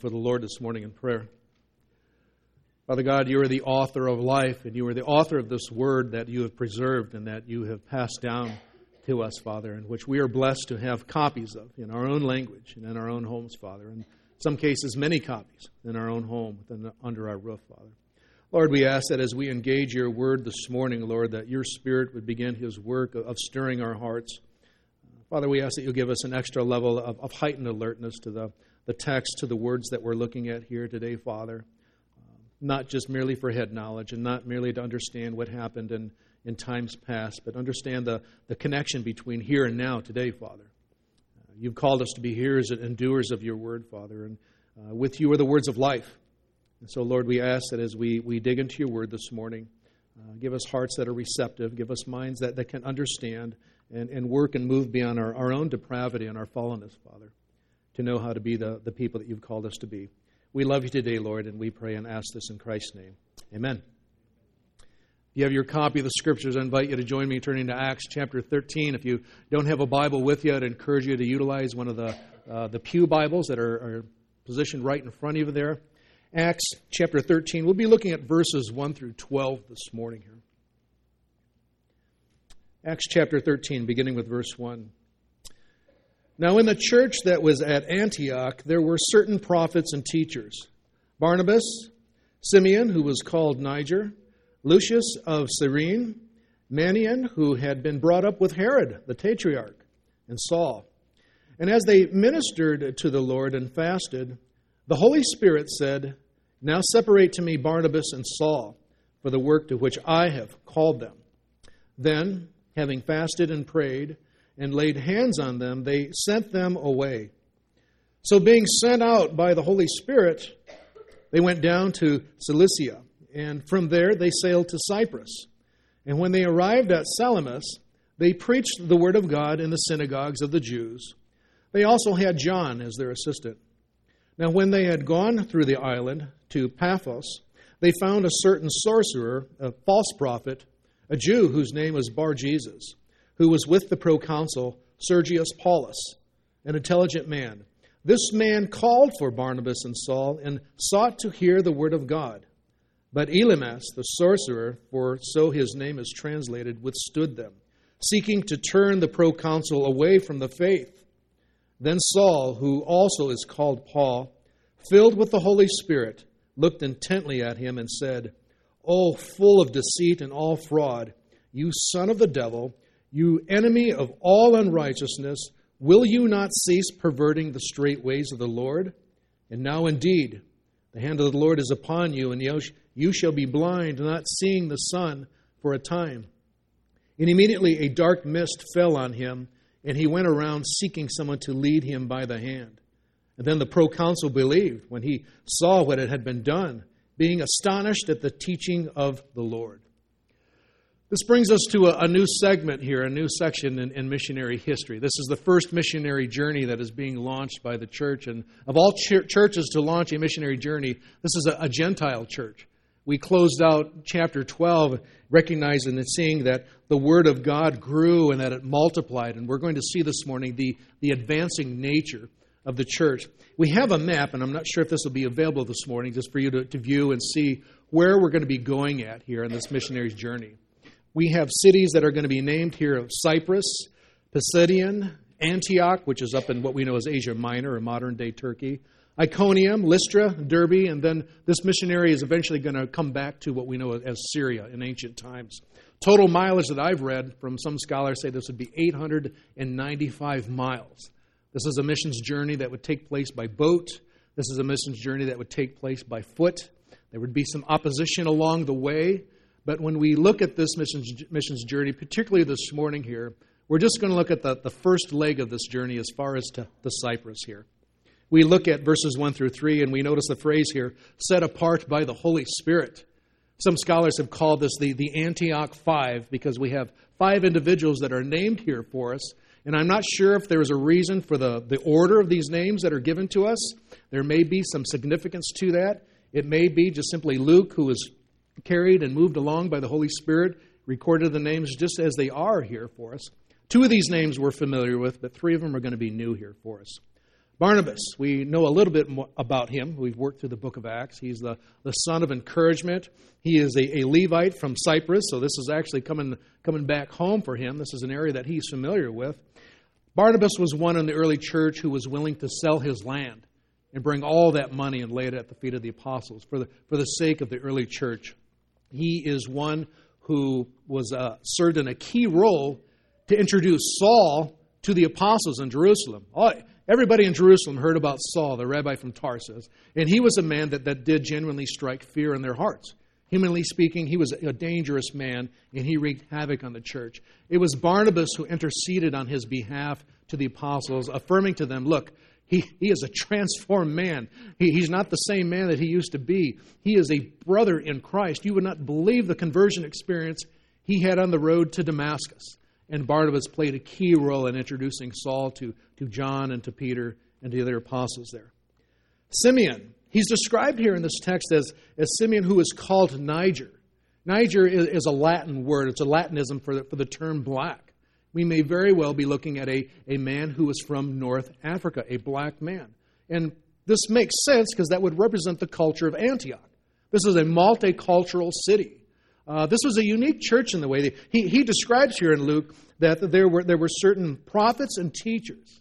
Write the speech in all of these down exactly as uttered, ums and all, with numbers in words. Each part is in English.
before the Lord this morning in prayer. Father God, you are the author of life, and you are the author of this word that you have preserved and that you have passed down to us, Father, and which we are blessed to have copies of in our own language and in our own homes, Father. In some cases, many copies in our own home, within, under our roof, Father. Lord, we ask that as we engage your word this morning, Lord, that your Spirit would begin his work of stirring our hearts. Father, we ask that you'll give us an extra level of, of heightened alertness to the, the text, to the words that we're looking at here today, Father. Uh, not just merely for head knowledge and not merely to understand what happened in, in times past, but understand the, the connection between here and now today, Father. Uh, you've called us to be hearers and doers of your word, Father, and uh, with you are the words of life. And so, Lord, we ask that as we, we dig into your word this morning, uh, give us hearts that are receptive, give us minds that, that can understand and, and work and move beyond our, our own depravity and our fallenness, Father, to know how to be the, the people that you've called us to be. We love you today, Lord, and we pray and ask this in Christ's name. Amen. If you have your copy of the Scriptures, I invite you to join me turning to Acts chapter thirteen. If you don't have a Bible with you, I'd encourage you to utilize one of the, uh, the pew Bibles that are, are positioned right in front of you there. Acts chapter thirteen. We'll be looking at verses one through twelve this morning here. Acts chapter thirteen, beginning with verse one. Now in the church that was at Antioch, there were certain prophets and teachers. Barnabas, Simeon, who was called Niger, Lucius of Cyrene, Manaen, who had been brought up with Herod, the tetrarch, and Saul. And as they ministered to the Lord and fasted, the Holy Spirit said, "Now separate to me Barnabas and Saul for the work to which I have called them." Then, having fasted and prayed and laid hands on them, they sent them away. So being sent out by the Holy Spirit, they went down to Cilicia, and from there they sailed to Cyprus. And when they arrived at Salamis, they preached the word of God in the synagogues of the Jews. They also had John as their assistant. Now when they had gone through the island to Paphos, they found a certain sorcerer, a false prophet, a Jew whose name was Bar-Jesus, who was with the proconsul Sergius Paulus, an intelligent man. This man called for Barnabas and Saul and sought to hear the word of God. But Elymas, the sorcerer, for so his name is translated, withstood them, seeking to turn the proconsul away from the faith. Then Saul, who also is called Paul, filled with the Holy Spirit, looked intently at him and said, "O full of deceit and all fraud, you son of the devil, you enemy of all unrighteousness, will you not cease perverting the straight ways of the Lord? And now indeed, the hand of the Lord is upon you, and you shall be blind, not seeing the sun for a time." And immediately a dark mist fell on him, and he went around seeking someone to lead him by the hand. And then the proconsul believed when he saw what had been done, being astonished at the teaching of the Lord. This brings us to a, a new segment here, a new section in, in missionary history. This is the first missionary journey that is being launched by the church. And of all ch- churches to launch a missionary journey, this is a, a Gentile church. We closed out chapter twelve recognizing and seeing that the Word of God grew and that it multiplied. And we're going to see this morning the, the advancing nature of the church. We have a map, and I'm not sure if this will be available this morning, just for you to, to view and see where we're going to be going at here in this missionary's journey. We have cities that are going to be named here of Cyprus, Pisidian, Antioch, which is up in what we know as Asia Minor or modern-day Turkey, Iconium, Lystra, Derbe, and then this missionary is eventually going to come back to what we know as Syria in ancient times. Total mileage that I've read from some scholars say this would be eight hundred ninety-five miles. This is a missions journey that would take place by boat. This is a missions journey that would take place by foot. There would be some opposition along the way. But when we look at this missions, missions journey, particularly this morning here, we're just going to look at the, the first leg of this journey as far as to the Cyprus here. We look at verses one through three, and we notice the phrase here, set apart by the Holy Spirit. Some scholars have called this the, the Antioch Five because we have five individuals that are named here for us. And I'm not sure if there is a reason for the, the order of these names that are given to us. There may be some significance to that. It may be just simply Luke, who was carried and moved along by the Holy Spirit, recorded the names just as they are here for us. Two of these names we're familiar with, but three of them are going to be new here for us. Barnabas, we know a little bit more about him. We've worked through the book of Acts. He's the, the son of encouragement. He is a, a Levite from Cyprus, so this is actually coming, coming back home for him. This is an area that he's familiar with. Barnabas was one in the early church who was willing to sell his land and bring all that money and lay it at the feet of the apostles for the, for the sake of the early church. He is one who was uh, served in a key role to introduce Saul to the apostles in Jerusalem. All, everybody in Jerusalem heard about Saul, the rabbi from Tarsus, and he was a man that, that did genuinely strike fear in their hearts. Humanly speaking, he was a dangerous man, and he wreaked havoc on the church. It was Barnabas who interceded on his behalf to the apostles, affirming to them, look, he, he is a transformed man. He, he's not the same man that he used to be. He is a brother in Christ. You would not believe the conversion experience he had on the road to Damascus. And Barnabas played a key role in introducing Saul to, to John and to Peter and to the other apostles there. Simeon. He's described here in this text as, as Simeon, who is called Niger. Niger is, is a Latin word. It's a Latinism for the, for the term black. We may very well be looking at a, a man who is from North Africa, a black man. And this makes sense because that would represent the culture of Antioch. This is a multicultural city. Uh, this was a unique church in the way that he, he describes here in Luke that there were, there were certain prophets and teachers.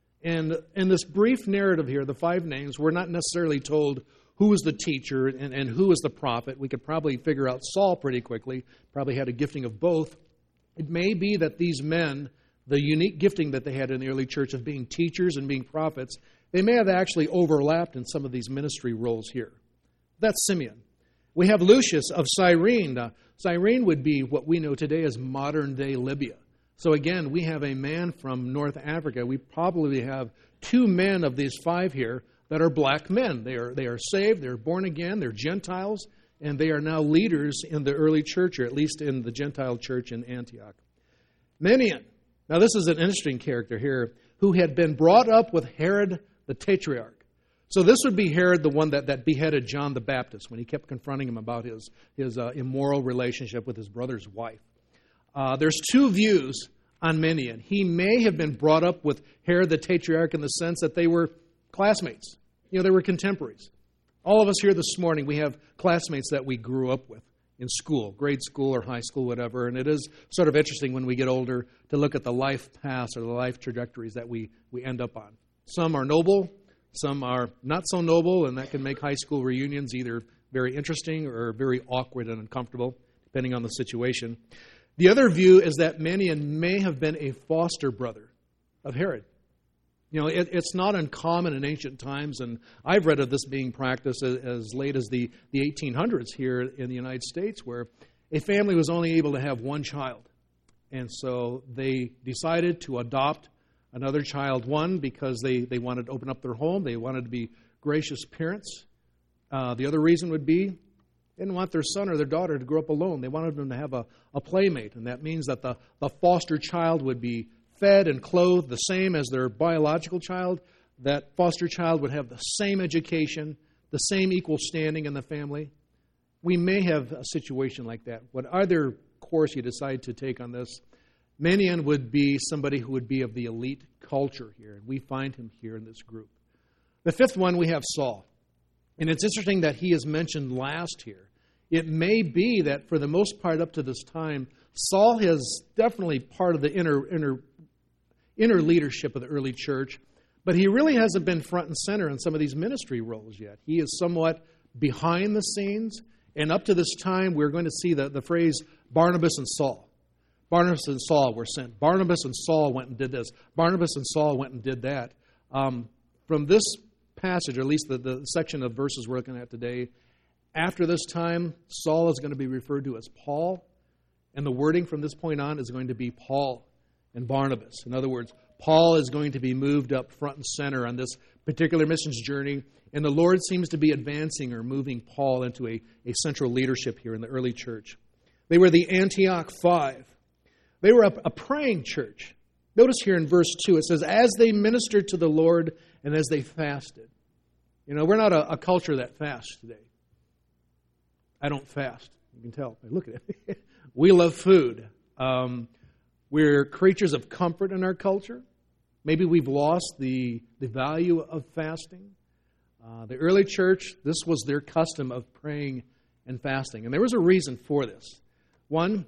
And in this brief narrative here, the five names, we're not necessarily told who was the teacher and, and who was the prophet. We could probably figure out Saul pretty quickly, probably had a gifting of both. It may be that these men, the unique gifting that they had in the early church of being teachers and being prophets, they may have actually overlapped in some of these ministry roles here. That's Simeon. We have Lucius of Cyrene. Uh, Cyrene would be what we know today as modern-day Libya. So again, we have a man from North Africa. We probably have two men of these five here that are black men. They are, they are saved, they're born again, they're Gentiles, and they are now leaders in the early church, or at least in the Gentile church in Antioch. Manaen. Now this is an interesting character here, who had been brought up with Herod the Tetrarch. So this would be Herod, the one that, that beheaded John the Baptist when he kept confronting him about his, his uh, immoral relationship with his brother's wife. Uh, there's two views on Manaen. He may have been brought up with Herod the Tetrarch in the sense that they were classmates. You know, they were contemporaries. All of us here this morning, we have classmates that we grew up with in school, grade school or high school, whatever. And it is sort of interesting when we get older to look at the life paths or the life trajectories that we, we end up on. Some are noble, some are not so noble, and that can make high school reunions either very interesting or very awkward and uncomfortable, depending on the situation. The other view is that Manaen may have been a foster brother of Herod. You know, it, it's not uncommon in ancient times, and I've read of this being practiced as, as late as the, the eighteen hundreds here in the United States, where a family was only able to have one child. And so they decided to adopt another child, one, because they, they wanted to open up their home. They wanted to be gracious parents. Uh, the other reason would be they didn't want their son or their daughter to grow up alone. They wanted them to have a, a playmate, and that means that the, the foster child would be fed and clothed the same as their biological child. That foster child would have the same education, the same equal standing in the family. We may have a situation like that. What other course you decide to take on this, Manaen would be somebody who would be of the elite culture here, and we find him here in this group. The fifth one, we have Saul. And it's interesting that he is mentioned last here. It may be that for the most part up to this time, Saul is definitely part of the inner, inner, inner leadership of the early church, but he really hasn't been front and center in some of these ministry roles yet. He is somewhat behind the scenes, and up to this time, we're going to see the, the phrase Barnabas and Saul. Barnabas and Saul were sent. Barnabas and Saul went and did this. Barnabas and Saul went and did that. Um, from this passage, or at least the, the section of verses we're looking at today, after this time, Saul is going to be referred to as Paul, and the wording from this point on is going to be Paul and Barnabas. In other words, Paul is going to be moved up front and center on this particular missions journey, and the Lord seems to be advancing or moving Paul into a, a central leadership here in the early church. They were the Antioch Five. They were a, a praying church. Notice here in verse two, it says, as they ministered to the Lord and as they fasted. You know, we're not a, a culture that fasts today. I don't fast. You can tell. Look at it. We love food. Um, we're creatures of comfort in our culture. Maybe we've lost the, the value of fasting. Uh, the early church, this was their custom of praying and fasting. And there was a reason for this. One,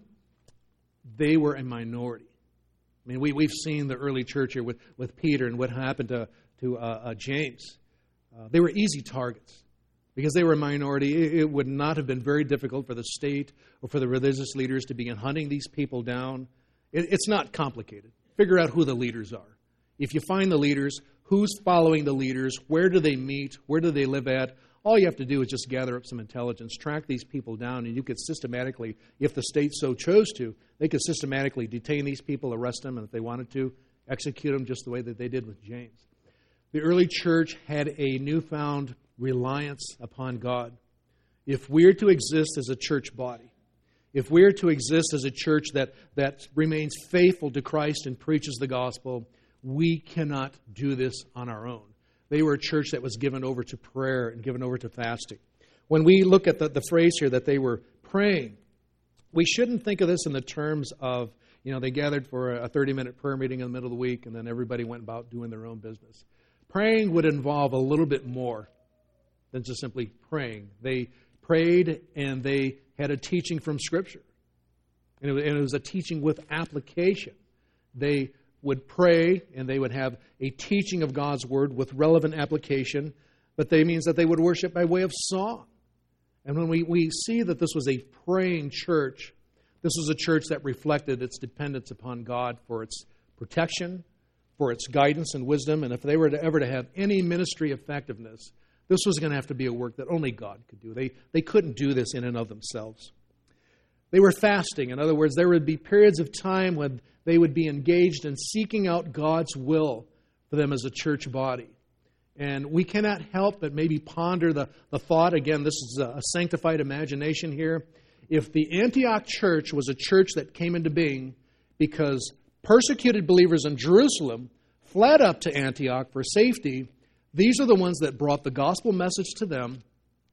they were a minority. I mean, we, we've seen the early church here with, with Peter and what happened to, to uh, uh, James. Uh, they were easy targets. Because they were a minority, it, it would not have been very difficult for the state or for the religious leaders to begin hunting these people down. It, it's not complicated. Figure out who the leaders are. If you find the leaders, who's following the leaders, where do they meet, where do they live at, all you have to do is just gather up some intelligence, track these people down, and you could systematically, if the state so chose to, they could systematically detain these people, arrest them, and if they wanted to, execute them just the way that they did with James. The early church had a newfound reliance upon God. If we're to exist as a church body, if we're to exist as a church that, that remains faithful to Christ and preaches the gospel, we cannot do this on our own. They were a church that was given over to prayer and given over to fasting. When we look at the, the phrase here that they were praying, we shouldn't think of this in the terms of, you know, they gathered for a thirty-minute prayer meeting in the middle of the week and then everybody went about doing their own business. Praying would involve a little bit more than just simply praying. They prayed and they had a teaching from Scripture. And it was, and it was a teaching with application. They would pray and they would have a teaching of God's Word with relevant application, but that means that they would worship by way of song. And when we, we see that this was a praying church, this was a church that reflected its dependence upon God for its protection, for its guidance and wisdom, and if they were to ever to have any ministry effectiveness, this was going to have to be a work that only God could do. They, they couldn't do this in and of themselves. They were fasting. In other words, there would be periods of time when they would be engaged in seeking out God's will for them as a church body. And we cannot help but maybe ponder the, the thought, again, this is a sanctified imagination here. If the Antioch church was a church that came into being because persecuted believers in Jerusalem fled up to Antioch for safety, these are the ones that brought the gospel message to them.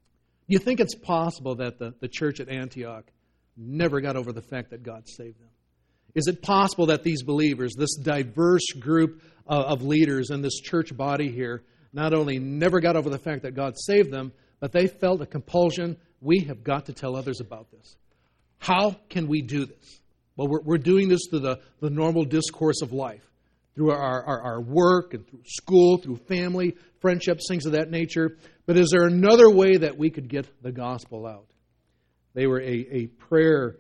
You think it's possible that the, the church at Antioch never got over the fact that God saved them? Is it possible that these believers, this diverse group of, of leaders in this church body here, not only never got over the fact that God saved them, but they felt a compulsion, we have got to tell others about this. How can we do this? Well, we're, we're doing this through the, the normal discourse of life, through our, our, our work and through school, through family, friendships, things of that nature. But is there another way that we could get the gospel out? They were a, a prayer,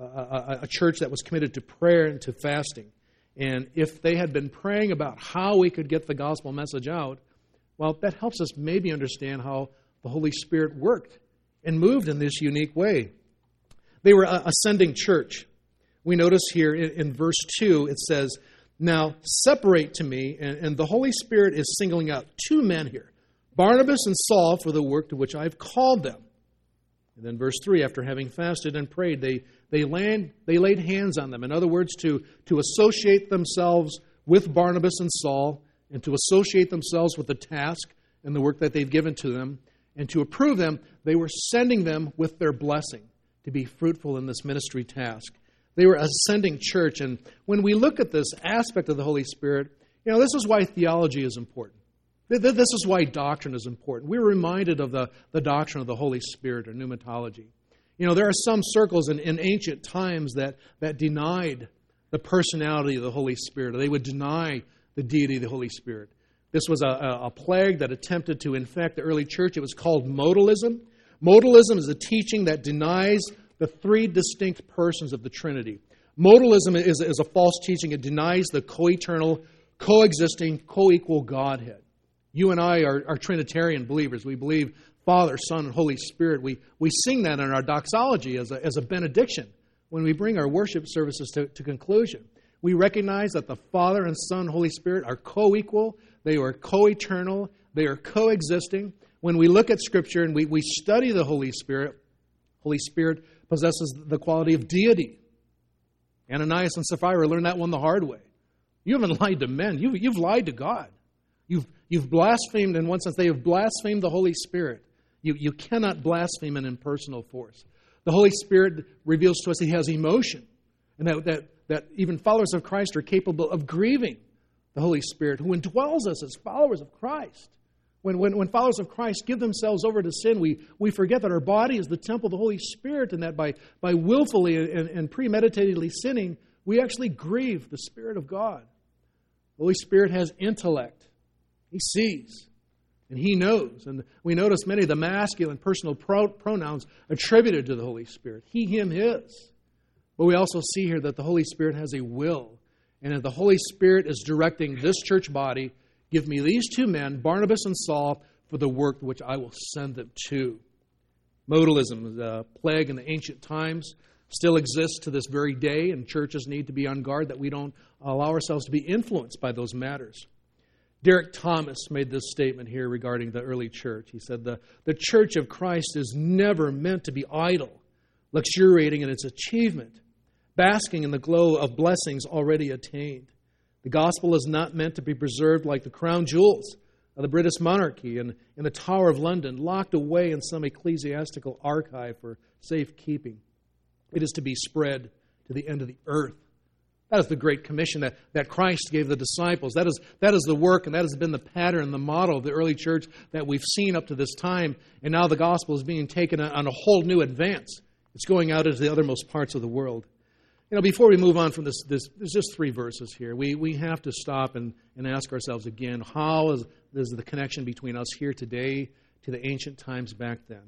a, a church that was committed to prayer and to fasting. And if they had been praying about how we could get the gospel message out, well, that helps us maybe understand how the Holy Spirit worked and moved in this unique way. They were a ascending church. We notice here in, in verse two, it says, "Now separate to me," and, and the Holy Spirit is singling out two men here, Barnabas and Saul, for the work to which I have called them. And then verse three, after having fasted and prayed, they they, land, they laid hands on them. In other words, to, to associate themselves with Barnabas and Saul, and to associate themselves with the task and the work that they've given to them, and to approve them, they were sending them with their blessing to be fruitful in this ministry task. They were an ascending church, and when we look at this aspect of the Holy Spirit, you know, this is why theology is important. This is why doctrine is important. We're reminded of the, the doctrine of the Holy Spirit, or pneumatology. You know, there are some circles in, in ancient times that, that denied the personality of the Holy Spirit, or they would deny the deity of the Holy Spirit. This was a, a, a plague that attempted to infect the early church. It was called modalism. Modalism is a teaching that denies the three distinct persons of the Trinity. Modalism is, is a false teaching. It denies the co-eternal, coexisting, co-equal Godhead. You and I are, are Trinitarian believers. We believe Father, Son, and Holy Spirit. We, we sing that in our doxology as a, as a benediction when we bring our worship services to, to conclusion. We recognize that the Father and Son, Holy Spirit are co-equal. They are co-eternal. They are coexisting. When we look at Scripture and we, we study the Holy Spirit, Holy Spirit possesses the quality of deity. Ananias and Sapphira learned that one the hard way. You haven't lied to men. You've, you've lied to God. You've, you've blasphemed, in one sense, they have blasphemed the Holy Spirit. You, you cannot blaspheme an impersonal force. The Holy Spirit reveals to us He has emotion, and that, that, that even followers of Christ are capable of grieving the Holy Spirit, who indwells us as followers of Christ. When, when, when followers of Christ give themselves over to sin, we, we forget that our body is the temple of the Holy Spirit, and that by, by willfully and, and premeditatedly sinning, we actually grieve the Spirit of God. The Holy Spirit has intellect. He sees, and He knows. And we notice many of the masculine personal pro- pronouns attributed to the Holy Spirit. He, him, his. But we also see here that the Holy Spirit has a will. And if the Holy Spirit is directing this church body, give me these two men, Barnabas and Saul, for the work which I will send them to. Modalism, the plague in the ancient times, still exists to this very day, and churches need to be on guard that we don't allow ourselves to be influenced by those matters. Derek Thomas made this statement here regarding the early church. He said, the, the church of Christ is never meant to be idle, luxuriating in its achievement, basking in the glow of blessings already attained. The gospel is not meant to be preserved like the crown jewels of the British monarchy and in the Tower of London, locked away in some ecclesiastical archive for safekeeping. It is to be spread to the end of the earth. That is the Great Commission that, that Christ gave the disciples. That is, that is the work, and that has been the pattern and the model of the early church that we've seen up to this time. And now the gospel is being taken on a whole new advance. It's going out into the othermost parts of the world. You know, before we move on from this, this there's just three verses here. We we have to stop and, and ask ourselves again, how is, is the connection between us here today to the ancient times back then?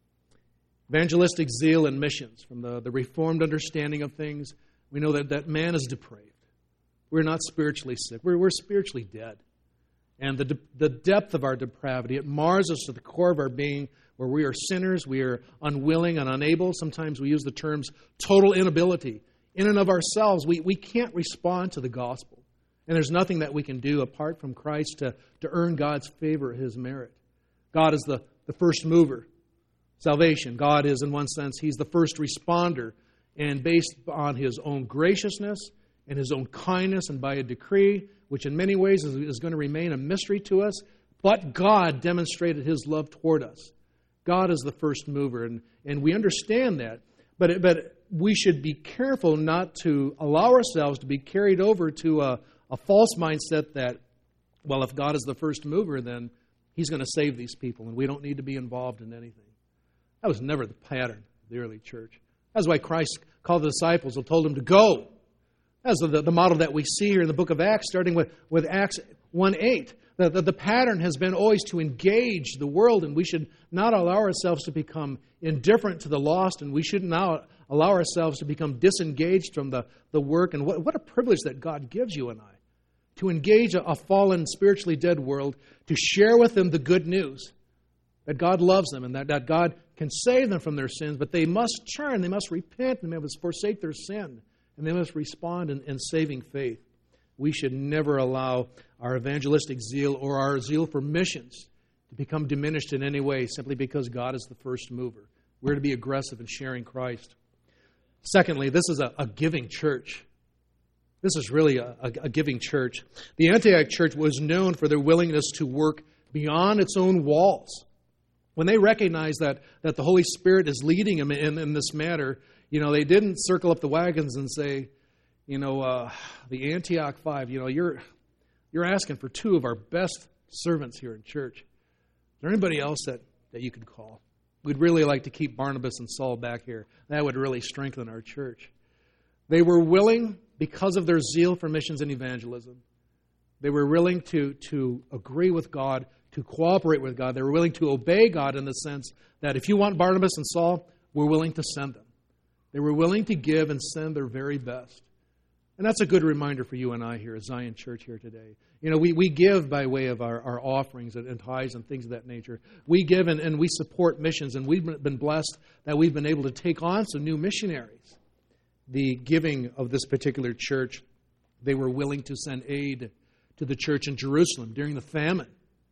Evangelistic zeal and missions, from the, the Reformed understanding of things, we know that, that man is depraved. We're not spiritually sick. We're, we're spiritually dead. And the, the depth of our depravity, it mars us to the core of our being, where we are sinners, we are unwilling and unable. Sometimes we use the terms total inability. In and of ourselves, we, we can't respond to the gospel. And there's nothing that we can do apart from Christ to, to earn God's favor, His merit. God is the, the first mover. Salvation, God is, in one sense, He's the first responder. And based on His own graciousness and His own kindness and by a decree, which in many ways is, is going to remain a mystery to us, but God demonstrated His love toward us. God is the first mover, and, and we understand that. But it, but we should be careful not to allow ourselves to be carried over to a, a false mindset that, well, if God is the first mover, then He's going to save these people, and we don't need to be involved in anything. That was never the pattern of the early church. That's why Christ called the disciples and told them to go. That's the, the model that we see here in the book of Acts, starting with, with Acts one eight. The, the, the pattern has been always to engage the world, and we should not allow ourselves to become indifferent to the lost, and we should not allow ourselves to become disengaged from the, the work. And what, what a privilege that God gives you and I, to engage a, a fallen, spiritually dead world, to share with them the good news, that God loves them and that, that God can save them from their sins, but they must turn, they must repent, and they must forsake their sin, and they must respond in, in saving faith. We should never allow our evangelistic zeal or our zeal for missions to become diminished in any way simply because God is the first mover. We're to be aggressive in sharing Christ. Secondly, this is a, a giving church. This is really a, a, a giving church. The Antioch church was known for their willingness to work beyond its own walls. When they recognized that, that the Holy Spirit is leading them in, in this matter, you know, they didn't circle up the wagons and say, you know, uh, the Antioch Five, you know, you're you're asking for two of our best servants here in church. Is there anybody else that, that you could call? We'd really like to keep Barnabas and Saul back here. That would really strengthen our church. They were willing, because of their zeal for missions and evangelism, they were willing to, to agree with God, to cooperate with God. They were willing to obey God in the sense that if you want Barnabas and Saul, we're willing to send them. They were willing to give and send their very best. And that's a good reminder for you and I here at Zion Church here today. You know, we, we give by way of our, our offerings and, and tithes and things of that nature. We give and, and we support missions, and we've been blessed that we've been able to take on some new missionaries. The giving of this particular church, they were willing to send aid to the church in Jerusalem during the famine.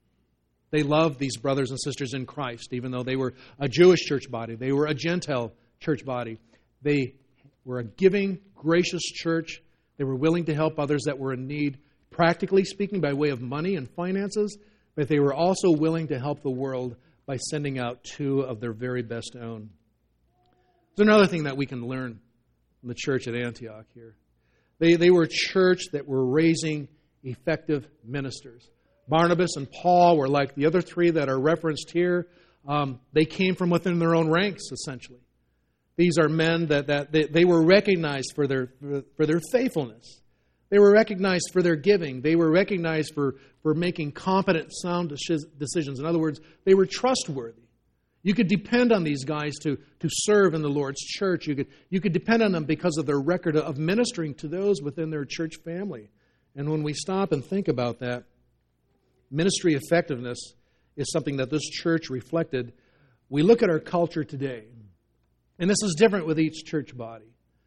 They loved these brothers and sisters in Christ, even though they were a Jewish church body. They were a Gentile church body. They were a giving, gracious church. They were willing to help others that were in need, practically speaking, by way of money and finances, but they were also willing to help the world by sending out two of their very best own. There's another thing that we can learn from the church at Antioch here. They, they were a church that were raising effective ministers. Barnabas and Paul were like the other three that are referenced here. Um, they came from within their own ranks, essentially. These are men that, that they, they were recognized for their for their faithfulness. They were recognized for their giving. They were recognized for, for making competent, sound decisions. In other words, they were trustworthy. You could depend on these guys to, to serve in the Lord's church. You could, you could depend on them because of their record of ministering to those within their church family. And when we stop and think about that, ministry effectiveness is something that this church reflected. We look at our culture today, and this is different with each church body.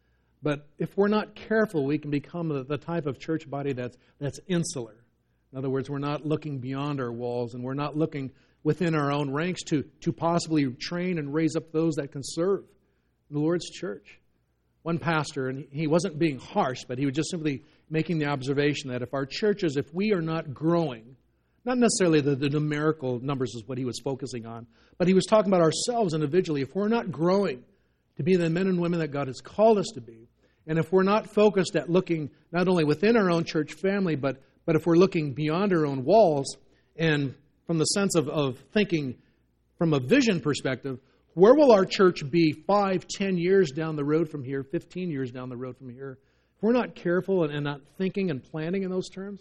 But if we're not careful, we can become the, the type of church body that's, that's insular. In other words, we're not looking beyond our walls, and we're not looking within our own ranks to, to possibly train and raise up those that can serve in the Lord's church. One pastor, and he wasn't being harsh, but he was just simply making the observation that if our churches, if we are not growing, not necessarily the, the numerical numbers is what he was focusing on, but he was talking about ourselves individually. If we're not growing to be the men and women that God has called us to be, and if we're not focused at looking not only within our own church family, but, but if we're looking beyond our own walls, and from the sense of, of thinking from a vision perspective, where will our church be five, ten years down the road from here, fifteen years down the road from here? If we're not careful and, and not thinking and planning in those terms,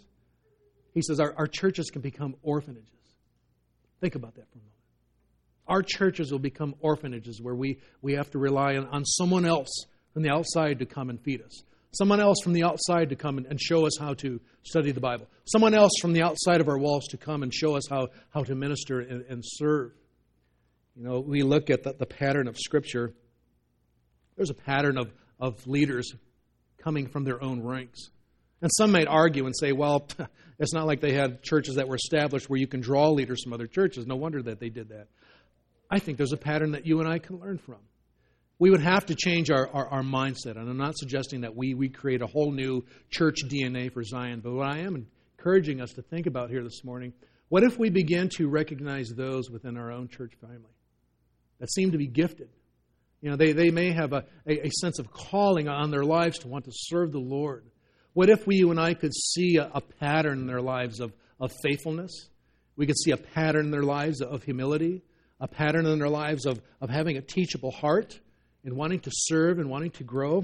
he says our, our churches can become orphanages. Think about that for a moment. Our churches will become orphanages where we, we have to rely on, on someone else from the outside to come and feed us. Someone else from the outside to come and, and show us how to study the Bible. Someone else from the outside of our walls to come and show us how, how to minister and, and serve. You know, we look at the, the pattern of Scripture. There's a pattern of, of leaders coming from their own ranks. And some might argue and say, well, it's not like they had churches that were established where you can draw leaders from other churches. No wonder that they did that. I think there's a pattern that you and I can learn from. We would have to change our, our, our mindset. And I'm not suggesting that we, we create a whole new church D N A for Zion. But what I am encouraging us to think about here this morning, what if we begin to recognize those within our own church family that seem to be gifted? You know, they, they may have a, a, a sense of calling on their lives to want to serve the Lord. What if we, you and I, could see a, a pattern in their lives of, of faithfulness? We could see a pattern in their lives of humility, a pattern in their lives of, of having a teachable heart and wanting to serve and wanting to grow.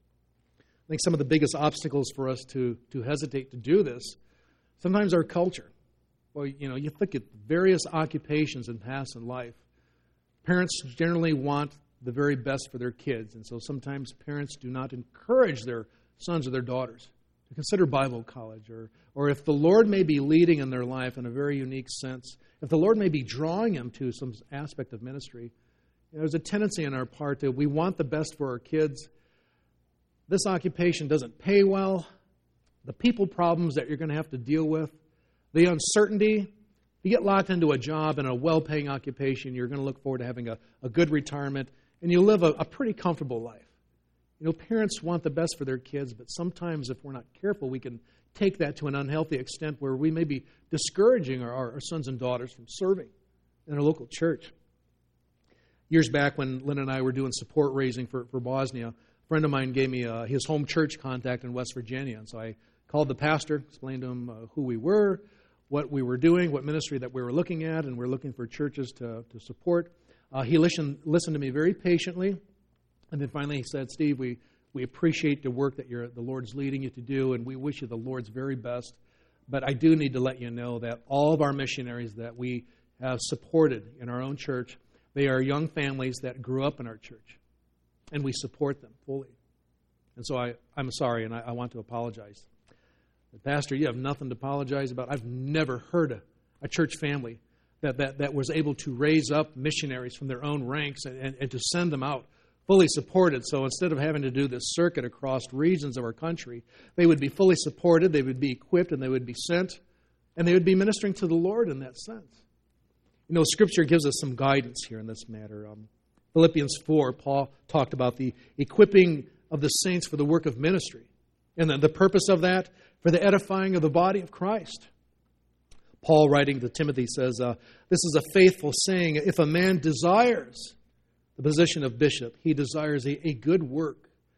I think some of the biggest obstacles for us to, to hesitate to do this, sometimes our culture. Well, you know, you think at various occupations and paths in life. Parents generally want the very best for their kids, and so sometimes parents do not encourage their sons or their daughters to consider Bible college, or, or if the Lord may be leading in their life in a very unique sense, if the Lord may be drawing them to some aspect of ministry, you know, there's a tendency on our part that we want the best for our kids. This occupation doesn't pay well. The people problems that you're going to have to deal with, the uncertainty. You get locked into a job and a well-paying occupation, you're going to look forward to having a, a good retirement, and you live a, a pretty comfortable life. You know, parents want the best for their kids, but sometimes if we're not careful, we can take that to an unhealthy extent where we may be discouraging our, our sons and daughters from serving in our local church. Years back when Lynn and I were doing support raising for, for Bosnia, a friend of mine gave me uh, his home church contact in West Virginia, and so I called the pastor, explained to him uh, who we were, what we were doing, what ministry that we were looking at, and we're looking for churches to, to support. Uh, he listened, listened to me very patiently. And then finally he said, Steve, we, we appreciate the work that you're, the Lord's leading you to do, and we wish you the Lord's very best. But I do need to let you know that all of our missionaries that we have supported in our own church, they are young families that grew up in our church, and we support them fully. And so I, I'm sorry, and I, I want to apologize. But Pastor, you have nothing to apologize about. I've never heard a, a church family that, that, that was able to raise up missionaries from their own ranks and, and, and to send them out fully supported. So instead of having to do this circuit across regions of our country, they would be fully supported, they would be equipped, and they would be sent, and they would be ministering to the Lord in that sense. You know, Scripture gives us some guidance here in this matter. Um, Philippians four, Paul talked about the equipping of the saints for the work of ministry, and the, the purpose of that, for the edifying of the body of Christ. Paul, writing to Timothy, says, uh, this is a faithful saying, if a man desires the position of bishop, he desires a, a good work.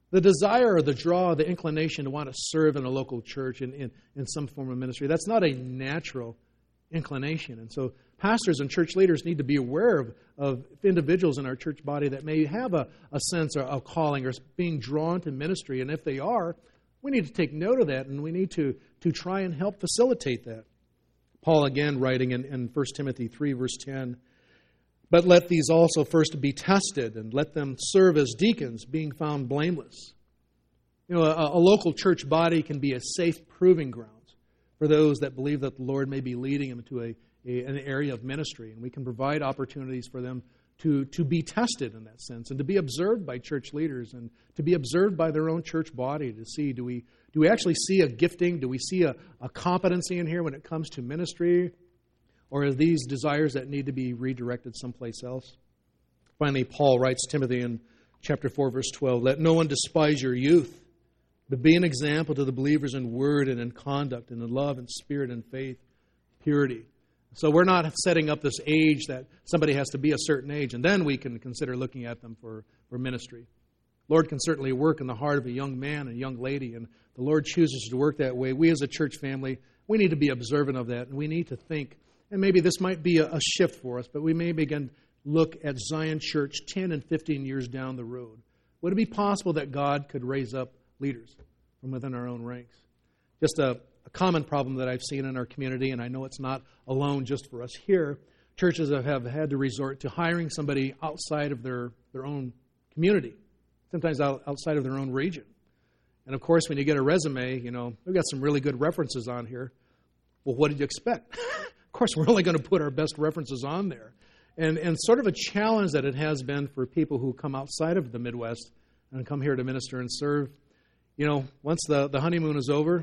The desire or the draw, the inclination to want to serve in a local church in, in, in some form of ministry, that's not a natural inclination. And so pastors and church leaders need to be aware of, of individuals in our church body that may have a, a sense of a calling or being drawn to ministry. And if they are, we need to take note of that, and we need to, to try and help facilitate that. Paul, again, writing in, in First Timothy three, verse ten, "But let these also first be tested, and let them serve as deacons, being found blameless." You know, a, a local church body can be a safe proving ground for those that believe that the Lord may be leading them to a, a, an area of ministry. And we can provide opportunities for them to, to be tested in that sense, and to be observed by church leaders, and to be observed by their own church body to see, do we do we actually see a gifting? Do we see a, a competency in here when it comes to ministry? Or are these desires that need to be redirected someplace else? Finally, Paul writes to Timothy in chapter four, verse twelve, "Let no one despise your youth, but be an example to the believers in word and in conduct and in love and spirit and faith, purity." So we're not setting up this age that somebody has to be a certain age, and then we can consider looking at them for, for ministry. Lord can certainly work in the heart of a young man and a young lady, and the Lord chooses to work that way. We as a church family, we need to be observant of that, and we need to think, and maybe this might be a, a shift for us, but we may begin to look at Zion Church ten and fifteen years down the road. Would it be possible that God could raise up leaders from within our own ranks? Just a, a common problem that I've seen in our community, and I know it's not alone just for us here. Churches have had to resort to hiring somebody outside of their, their own community, sometimes out, outside of their own region. And of course, when you get a resume, you know, we've got some really good references on here. Well, what did you expect? Of course, we're only going to put our best references on there. And and sort of a challenge that it has been for people who come outside of the Midwest and come here to minister and serve. You know, once the, the honeymoon is over,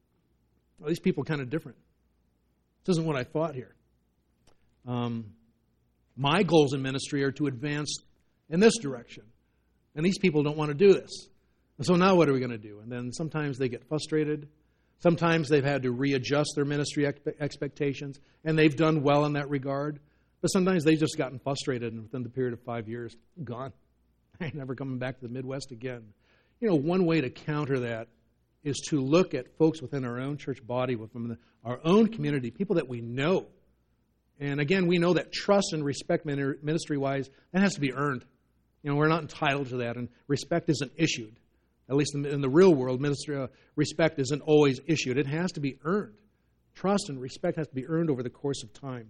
well, these people are kind of different. This isn't what I thought here. Um, my goals in ministry are to advance in this direction. And these people don't want to do this. And so now what are we going to do? And then sometimes they get frustrated. Sometimes they've had to readjust their ministry expectations, and they've done well in that regard. But sometimes they've just gotten frustrated, and within the period of five years, gone. I ain't never coming back to the Midwest again. You know, one way to counter that is to look at folks within our own church body, within our own community, people that we know. And again, we know that trust and respect ministry-wise, that has to be earned. You know, we're not entitled to that, and respect isn't issued. At least in the real world, ministry, uh, respect isn't always issued. It has to be earned. Trust and respect has to be earned over the course of time.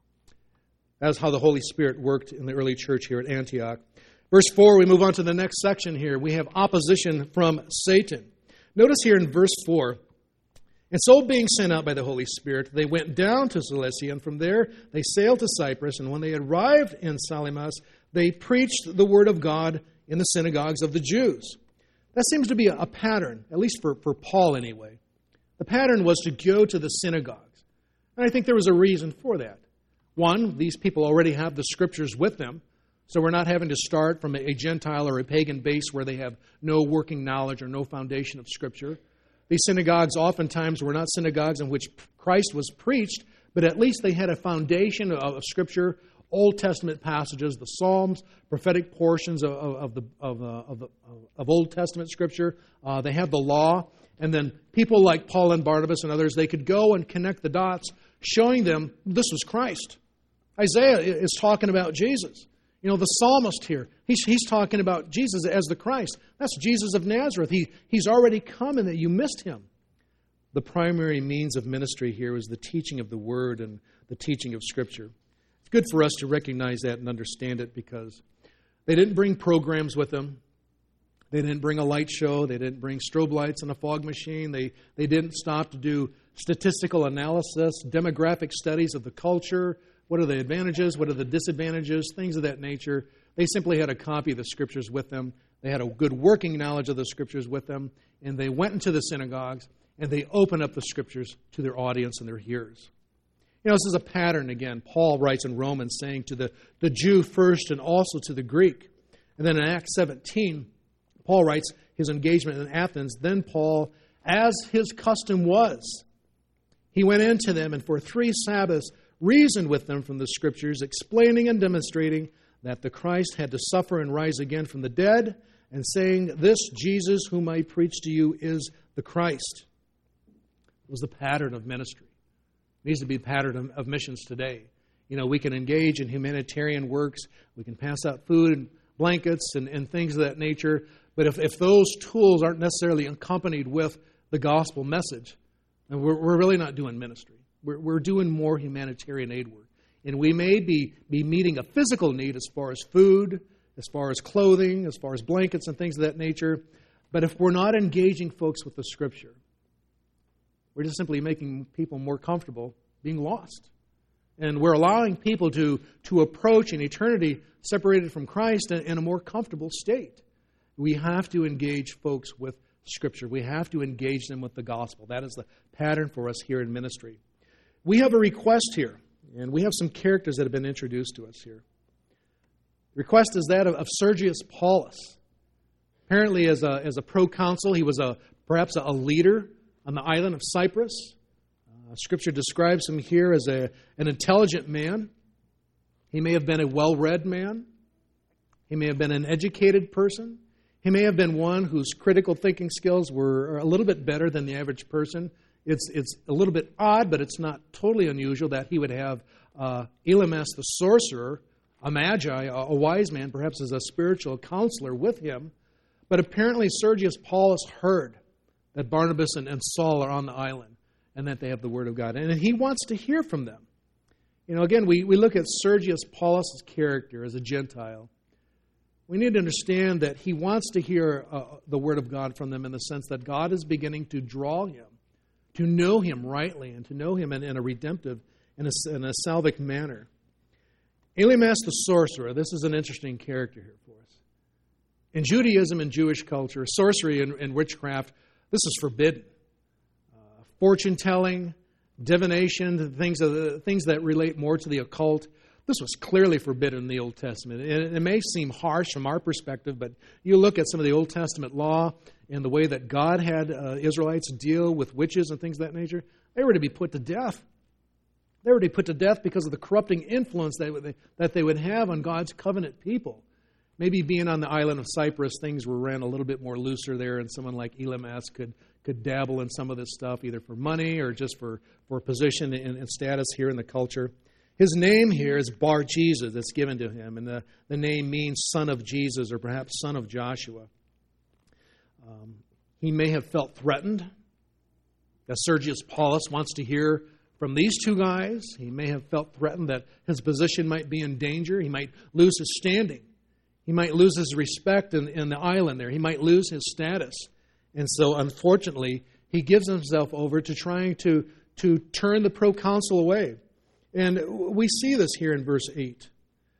That's how the Holy Spirit worked in the early church here at Antioch. Verse four, we move on to the next section here. We have opposition from Satan. Notice here in verse four, "And so being sent out by the Holy Spirit, they went down to Cilicia, and from there they sailed to Cyprus. And when they arrived in Salamis, they preached the word of God in the synagogues of the Jews." That seems to be a pattern, at least for, for Paul anyway. The pattern was to go to the synagogues. And I think there was a reason for that. One, these people already have the Scriptures with them, so we're not having to start from a Gentile or a pagan base where they have no working knowledge or no foundation of Scripture. These synagogues oftentimes were not synagogues in which Christ was preached, but at least they had a foundation of, of Scripture, Old Testament passages, the Psalms, prophetic portions of, of, of the of, uh, of, the, of Old Testament Scripture. Uh, they had the law. And then people like Paul and Barnabas and others, they could go and connect the dots, showing them this was Christ. Isaiah is talking about Jesus. You know, the psalmist here, he's, he's talking about Jesus as the Christ. That's Jesus of Nazareth. He, he's already come and that you missed him. The primary means of ministry here is the teaching of the Word and the teaching of Scripture. It's good for us to recognize that and understand it, because they didn't bring programs with them. They didn't bring a light show. They didn't bring strobe lights and a fog machine. They, they didn't stop to do statistical analysis, demographic studies of the culture. What are the advantages? What are the disadvantages? Things of that nature. They simply had a copy of the Scriptures with them. They had a good working knowledge of the Scriptures with them. And they went into the synagogues and they opened up the Scriptures to their audience and their hearers. You know, this is a pattern, again. Paul writes in Romans saying to the, the Jew first and also to the Greek. And then in Acts seventeen, Paul writes his engagement in Athens. Then Paul, as his custom was, he went into them and for three Sabbaths reasoned with them from the Scriptures, explaining and demonstrating that the Christ had to suffer and rise again from the dead, and saying, "This Jesus whom I preach to you is the Christ." It was the pattern of ministry. It needs to be the pattern of, of missions today. You know, we can engage in humanitarian works. We can pass out food and blankets and, and things of that nature. But if, if those tools aren't necessarily accompanied with the gospel message, then we're, we're really not doing ministry. We're, we're doing more humanitarian aid work. And we may be, be meeting a physical need as far as food, as far as clothing, as far as blankets and things of that nature. But if we're not engaging folks with the Scripture, we're just simply making people more comfortable being lost. And we're allowing people to, to approach an eternity separated from Christ in, in a more comfortable state. We have to engage folks with Scripture. We have to engage them with the gospel. That is the pattern for us here in ministry. We have a request here, and we have some characters that have been introduced to us here. The request is that of, of Sergius Paulus. Apparently, as a, as a proconsul, he was a perhaps a leader on the island of Cyprus. Uh, Scripture describes him here as a, an intelligent man. He may have been a well-read man. He may have been an educated person. He may have been one whose critical thinking skills were a little bit better than the average person. It's, it's a little bit odd, but it's not totally unusual that he would have uh, Elymas the sorcerer, a magi, a, a wise man, perhaps as a spiritual counselor with him. But apparently Sergius Paulus heard that Barnabas and, and Saul are on the island and that they have the Word of God. And he wants to hear from them. You know, again, we, we look at Sergius Paulus' character as a Gentile. We need to understand that he wants to hear uh, the Word of God from them in the sense that God is beginning to draw him, to know him rightly, and to know him in, in a redemptive, in a, in a salvic manner. Elymas the sorcerer, this is an interesting character here for us. In Judaism and Jewish culture, sorcery and, and witchcraft, this is forbidden. Uh, fortune-telling, divination, things, of the, things that relate more to the occult, this was clearly forbidden in the Old Testament. And it may seem harsh from our perspective, but you look at some of the Old Testament law and the way that God had uh, Israelites deal with witches and things of that nature, they were to be put to death. They were to be put to death because of the corrupting influence they would, that they would have on God's covenant people. Maybe being on the island of Cyprus, things were ran a little bit more looser there, and someone like Elymas could, could dabble in some of this stuff, either for money or just for, for position and, and status here in the culture. His name here is Bar Jesus that's given to him, and the, the name means son of Jesus or perhaps son of Joshua. Um, he may have felt threatened that Sergius Paulus wants to hear from these two guys. He may have felt threatened that his position might be in danger. He might lose his standing. He might lose his respect in, in the island there. He might lose his status. And so, unfortunately, he gives himself over to trying to, to turn the proconsul away. And we see this here in verse eight.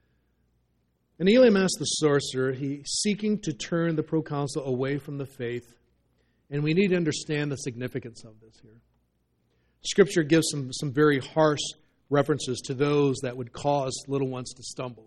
And Elymas the sorcerer, he's seeking to turn the proconsul away from the faith. And we need to understand the significance of this here. Scripture gives some, some very harsh references to those that would cause little ones to stumble.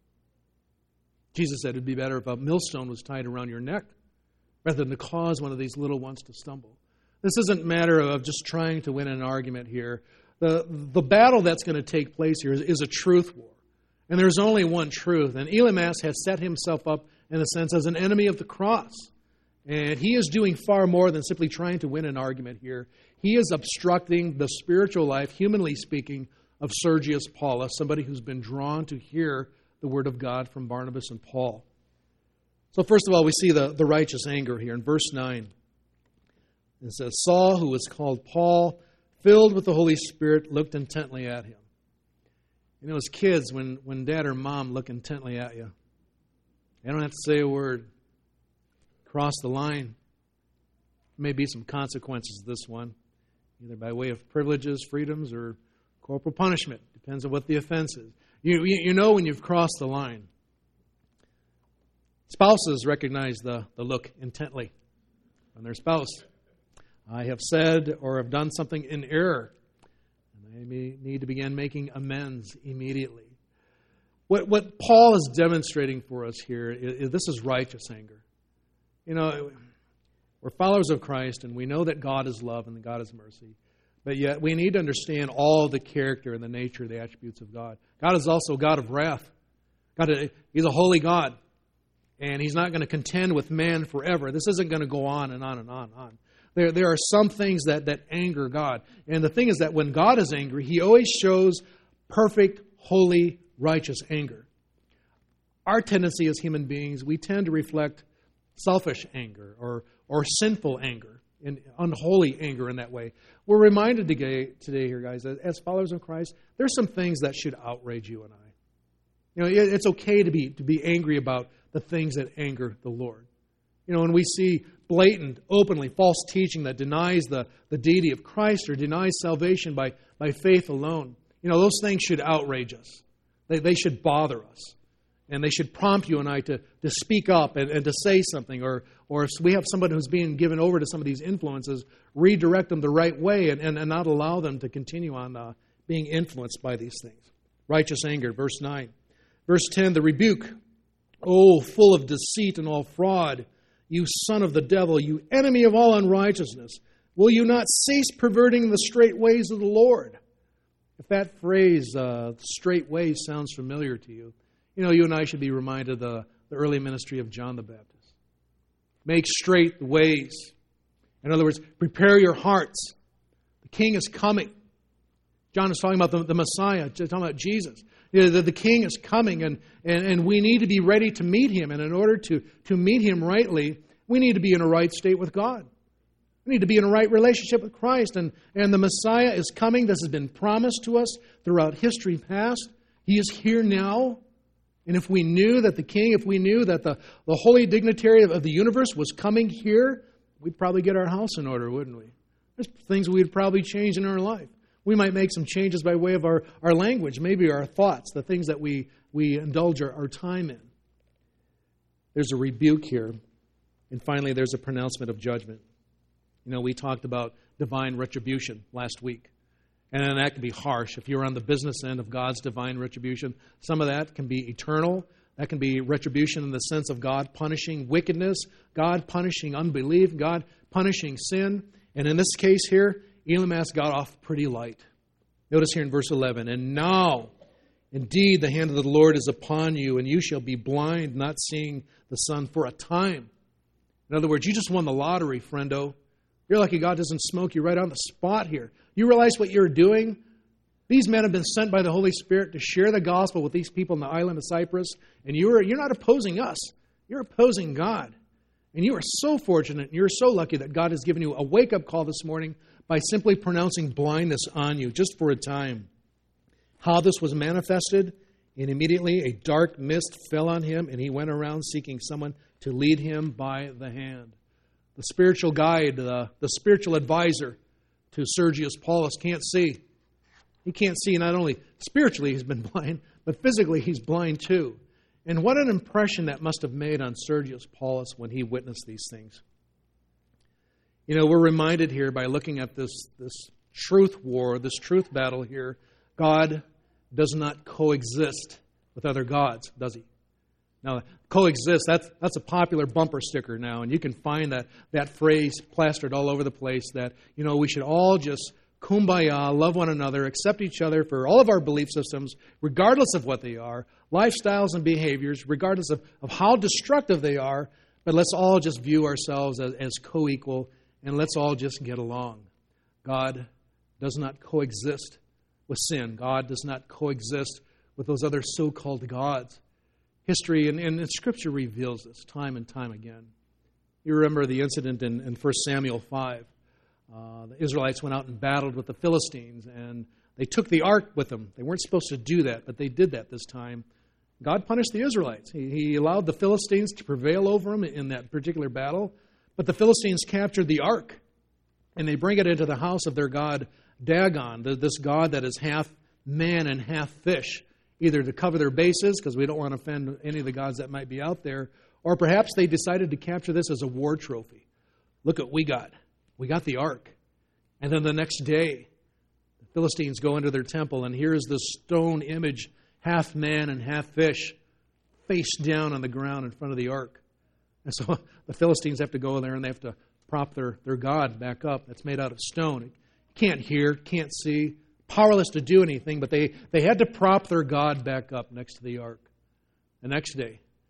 Jesus said it would be better if a millstone was tied around your neck rather than to cause one of these little ones to stumble. This isn't a matter of just trying to win an argument here. The, the battle that's going to take place here is, is a truth war. And there's only one truth. And Elymas has set himself up, in a sense, as an enemy of the cross. And he is doing far more than simply trying to win an argument here. He is obstructing the spiritual life, humanly speaking, of Sergius Paulus, somebody who's been drawn to hear the Word of God from Barnabas and Paul. So first of all, we see the, the righteous anger here in verse nine. It says, Saul, who was called Paul, filled with the Holy Spirit, looked intently at him. You know, as kids, when, when dad or mom look intently at you, they don't have to say a word. Cross the line. There may be some consequences to this one, either by way of privileges, freedoms, or corporal punishment. Depends on what the offense is. You, you, you know when you've crossed the line. Spouses recognize the, the look intently on their spouse. I have said or have done something in error, and I may need to begin making amends immediately. What, what Paul is demonstrating for us here is, is this is righteous anger. You know, we're followers of Christ, and we know that God is love and that God is mercy. But yet we need to understand all the character and the nature of the attributes of God. God is also a God of wrath. God, He's a holy God. And He's not going to contend with man forever. This isn't going to go on and on and on and on. There, there are some things that, that anger God. And the thing is that when God is angry, He always shows perfect, holy, righteous anger. Our tendency as human beings, we tend to reflect selfish anger or, or sinful anger, and unholy anger in that way. We're reminded today, today here, guys, that as followers of Christ, there's some things that should outrage you and I. You know, it's okay to be to be angry about the things that anger the Lord. You know, when we see blatant, openly false teaching that denies the, the deity of Christ or denies salvation by, by faith alone, you know, those things should outrage us. They, they should bother us. And they should prompt you and I to, to speak up and, and to say something. Or, or if we have somebody who's being given over to some of these influences, redirect them the right way and, and, and not allow them to continue on uh, being influenced by these things. Righteous anger, verse nine. Verse ten, the rebuke. Oh, full of deceit and all fraud, you son of the devil, you enemy of all unrighteousness. Will you not cease perverting the straight ways of the Lord? If that phrase, uh, straight ways, sounds familiar to you, you know, you and I should be reminded of the, the early ministry of John the Baptist. Make straight the ways. In other words, prepare your hearts. The King is coming. John is talking about the, the Messiah, talking about Jesus. You know, the, the King is coming, and, and, and we need to be ready to meet Him. And in order to, to meet Him rightly, we need to be in a right state with God. We need to be in a right relationship with Christ. And, and the Messiah is coming. This has been promised to us throughout history past. He is here now. And if we knew that the King, if we knew that the, the holy dignitary of, of the universe was coming here, we'd probably get our house in order, wouldn't we? There's things we'd probably change in our life. We might make some changes by way of our, our language, maybe our thoughts, the things that we, we indulge our, our time in. There's a rebuke here. And finally, there's a pronouncement of judgment. You know, we talked about divine retribution last week. And that can be harsh. If you're on the business end of God's divine retribution, some of that can be eternal. That can be retribution in the sense of God punishing wickedness, God punishing unbelief, God punishing sin. And in this case here, Elimas got off pretty light. Notice here in verse eleven, and now, indeed, the hand of the Lord is upon you, and you shall be blind, not seeing the sun for a time. In other words, you just won the lottery, friendo. You're lucky God doesn't smoke you right on the spot here. You realize what you're doing? These men have been sent by the Holy Spirit to share the gospel with these people in the island of Cyprus, and you're, you're not opposing us. You're opposing God. And you are so fortunate, and you're so lucky that God has given you a wake-up call this morning by simply pronouncing blindness on you, just for a time. How this was manifested, and immediately a dark mist fell on him, and he went around seeking someone to lead him by the hand. The spiritual guide, the, the spiritual advisor to Sergius Paulus can't see. He can't see not only spiritually he's been blind, but physically he's blind too. And what an impression that must have made on Sergius Paulus when he witnessed these things. You know, we're reminded here by looking at this, this truth war, this truth battle here, God does not coexist with other gods, does He? Now, coexist, that's, that's a popular bumper sticker now, and you can find that, that phrase plastered all over the place that, you know, we should all just kumbaya, love one another, accept each other for all of our belief systems, regardless of what they are, lifestyles and behaviors, regardless of, of how destructive they are, but let's all just view ourselves as, as co-equal, and let's all just get along. God does not coexist with sin. God does not coexist with those other so-called gods. History and, and Scripture reveals this time and time again. You remember the incident in, in First Samuel five. Uh, the Israelites went out and battled with the Philistines, and they took the ark with them. They weren't supposed to do that, but they did that this time. God punished the Israelites. He, he allowed the Philistines to prevail over them in that particular battle, but the Philistines captured the ark, and they bring it into the house of their god Dagon, the, this god that is half man and half fish, either to cover their bases, because we don't want to offend any of the gods that might be out there, or perhaps they decided to capture this as a war trophy. Look what we got. We got the ark. And then the next day, the Philistines go into their temple, and here's this stone image, half man and half fish, face down on the ground in front of the ark. And so the Philistines have to go there, and they have to prop their, their god back up. That's made out of stone. It can't hear, can't see, powerless to do anything, but they, they had to prop their god back up next to the ark. The next day,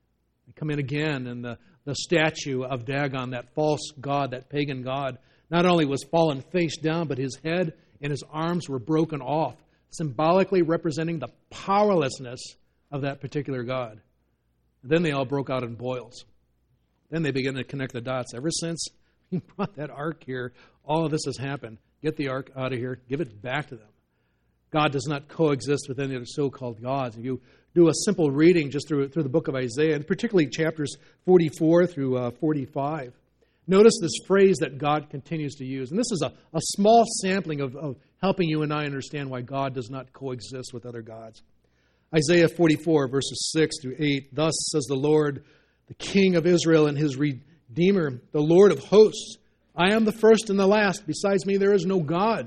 They come in again, and the, the statue of Dagon, that false god, that pagan god, not only was fallen face down, but his head and his arms were broken off, symbolically representing the powerlessness of that particular god. And then they all broke out in boils. Then they began to connect the dots. Ever since he brought that ark here, all of this has happened. Get the ark out of here. Give it back to them. God does not coexist with any of the so-called gods. If you do a simple reading just through, through the book of Isaiah, and particularly chapters forty-four through uh, forty-five, notice this phrase that God continues to use. And this is a, a small sampling of, of helping you and I understand why God does not coexist with other gods. Isaiah forty-four, verses six through eight, "Thus says the Lord, the King of Israel and his Redeemer, the Lord of hosts, I am the first and the last. Besides me there is no God.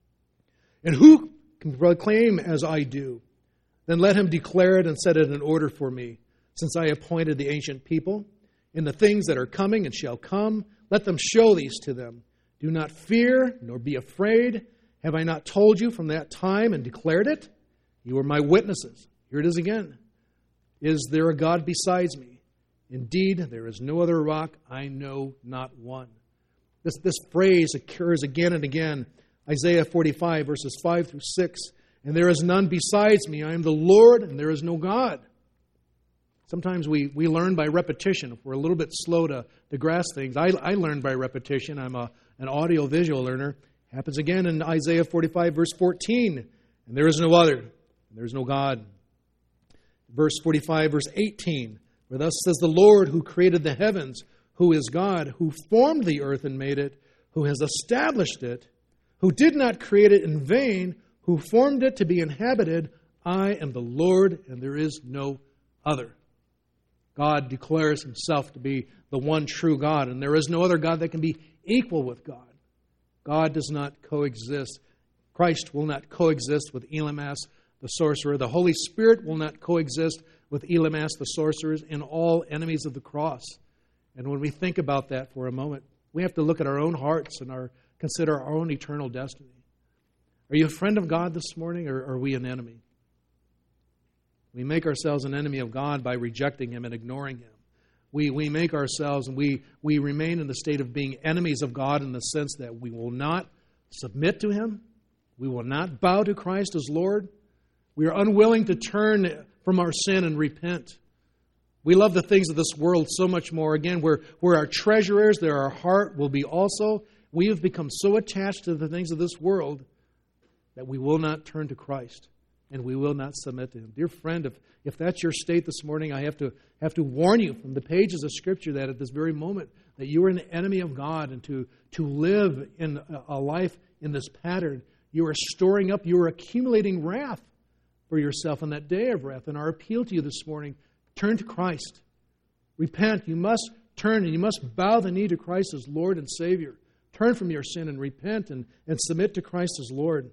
And who can proclaim as I do? Then let him declare it and set it in order for me. Since I appointed the ancient people, in the things that are coming and shall come, let them show these to them. Do not fear, nor be afraid. Have I not told you from that time and declared it? You are my witnesses." Here it is again. "Is there a God besides me? Indeed, there is no other rock. I know not one." This, this phrase occurs again and again. Isaiah forty-five, verses five through six. "And there is none besides me. I am the Lord, and there is no God." Sometimes we, we learn by repetition. If we're a little bit slow to, to grasp things. I, I learn by repetition. I'm a, an audio-visual learner. Happens again in Isaiah forty-five, verse fourteen. "And there is no other. And there is no God." Verse forty-five, verse eighteen. "For thus says the Lord, who created the heavens, who is God, who formed the earth and made it, who has established it, who did not create it in vain, who formed it to be inhabited. I am the Lord, and there is no other." God declares himself to be the one true God, and there is no other God that can be equal with God. God does not coexist. Christ will not coexist with Elymas, the sorcerer. The Holy Spirit will not coexist with Elymas, the sorcerers, and all enemies of the cross. And when we think about that for a moment, we have to look at our own hearts and our consider our own eternal destiny. Are you a friend of God this morning, or are we an enemy? We make ourselves an enemy of God by rejecting him and ignoring him. We we make ourselves, and we, we remain in the state of being enemies of God in the sense that we will not submit to him. We will not bow to Christ as Lord. We are unwilling to turn from our sin and repent. We love the things of this world so much more. Again, where, where our treasure is, there our heart will be also. We have become so attached to the things of this world that we will not turn to Christ. And we will not submit to him. Dear friend, if, if that's your state this morning, I have to have to warn you from the pages of Scripture that at this very moment that you are an enemy of God, and to, to live in a, a life in this pattern, you are storing up, you are accumulating wrath for yourself on that day of wrath. And our appeal to you this morning, turn to Christ. Repent. You must turn and you must bow the knee to Christ as Lord and Savior. Turn from your sin and repent and, and submit to Christ as Lord.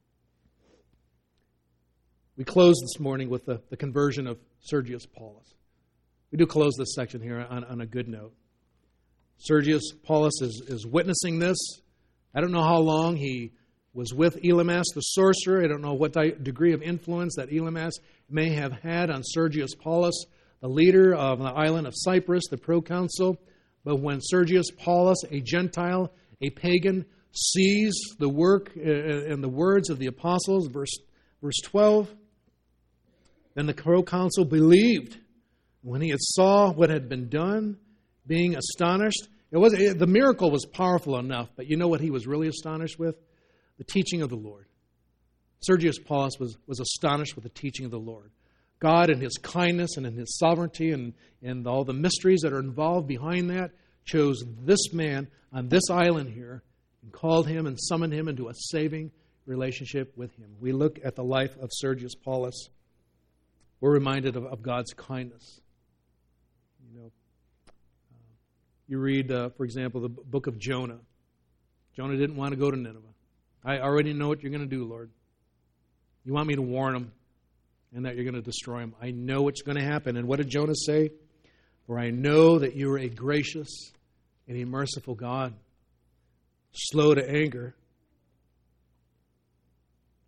We close this morning with the, the conversion of Sergius Paulus. We do close this section here on, on a good note. Sergius Paulus is, is witnessing this. I don't know how long he was with Elymas the sorcerer. I don't know what degree of influence that Elymas may have had on Sergius Paulus, the leader of the island of Cyprus, the proconsul. But when Sergius Paulus, a Gentile, a pagan, sees the work and the words of the apostles, verse, verse twelve, then the proconsul believed when he had saw what had been done, being astonished. It was it, the miracle was powerful enough, but you know what he was really astonished with? The teaching of the Lord. Sergius Paulus was, was astonished with the teaching of the Lord. God, in his kindness and in his sovereignty and, and all the mysteries that are involved behind that, chose this man on this island here and called him and summoned him into a saving relationship with him. We look at the life of Sergius Paulus. We're reminded of, of God's kindness. You know, uh, you read, uh, for example, the book of Jonah. Jonah didn't want to go to Nineveh. I already know what you're going to do, Lord. You want me to warn them and that you're going to destroy them. I know what's going to happen. And what did Jonah say? For I know that you are a gracious and a merciful God, slow to anger,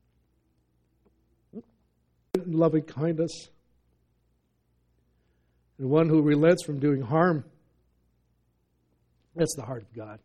loving kindness, and one who relents from doing harm. That's the heart of God.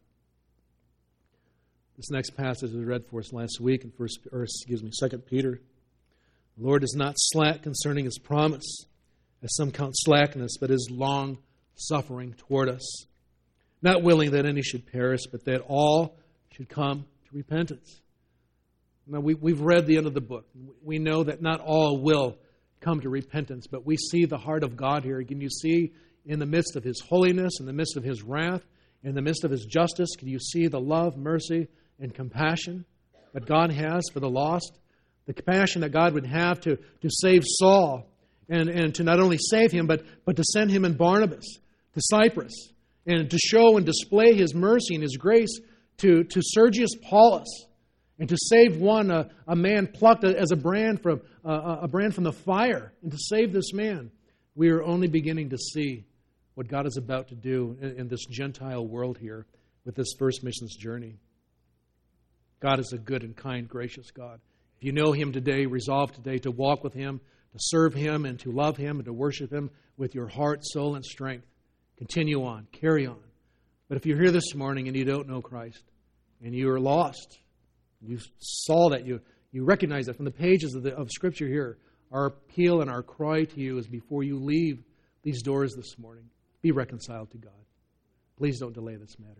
This next passage was read for us last week in first, or excuse me, Second Peter. The Lord is not slack concerning His promise, as some count slackness, but is long suffering toward us, not willing that any should perish, but that all should come to repentance. Now, we, we've read the end of the book. We know that not all will come to repentance, but we see the heart of God here. Can you see in the midst of His holiness, in the midst of His wrath, in the midst of His justice, can you see the love, mercy, and compassion that God has for the lost? The compassion that God would have to, to save Saul and, and to not only save him, but, but to send him and Barnabas to Cyprus and to show and display His mercy and His grace to, to Sergius Paulus and to save one, a, a man plucked as a brand from uh, a brand from the fire, and to save this man. We are only beginning to see what God is about to do in, in this Gentile world here with this first missions journey. God is a good and kind, gracious God. If you know Him today, resolve today to walk with Him, to serve Him, and to love Him, and to worship Him with your heart, soul, and strength. Continue on. Carry on. But if you're here this morning and you don't know Christ, and you are lost, you saw that, you, you recognize that from the pages of, the, of Scripture here, our appeal and our cry to you is before you leave these doors this morning, be reconciled to God. Please don't delay this matter.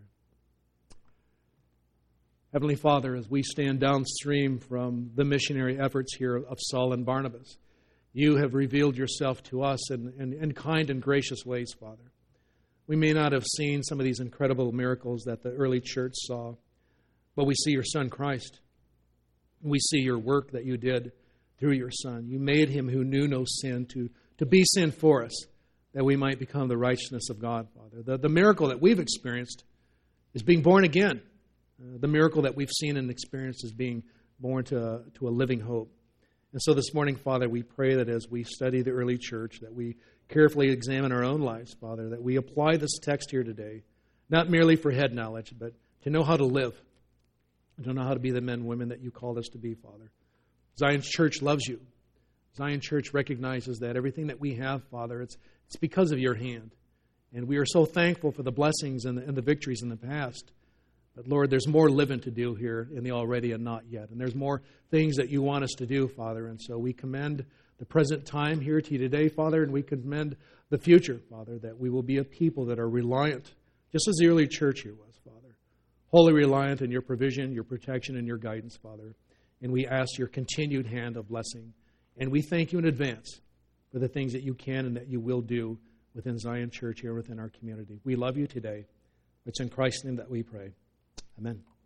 Heavenly Father, as we stand downstream from the missionary efforts here of Saul and Barnabas, you have revealed yourself to us in, in, in kind and gracious ways, Father. We may not have seen some of these incredible miracles that the early church saw, but we see your Son Christ. We see your work that you did through your Son. You made Him who knew no sin to, to be sin for us, that we might become the righteousness of God, Father. The, the miracle that we've experienced is being born again. Uh, the miracle that we've seen and experienced is being born to a, to a living hope. And so this morning, Father, we pray that as we study the early church, that we carefully examine our own lives, Father, that we apply this text here today, not merely for head knowledge, but to know how to live, to know how to be the men and women that you called us to be, Father. Zion Church loves you. Zion Church recognizes that everything that we have, Father, it's, it's because of your hand. And we are so thankful for the blessings and the, and the victories in the past. But Lord, there's more living to do here in the already and not yet. And there's more things that you want us to do, Father. And so we commend the present time here to you today, Father, and we commend the future, Father, that we will be a people that are reliant, just as the early church here was, Father. Wholly reliant in your provision, your protection, and your guidance, Father. And we ask your continued hand of blessing. And we thank you in advance for the things that you can and that you will do within Zion Church here within our community. We love you today. It's in Christ's name that we pray. Amen.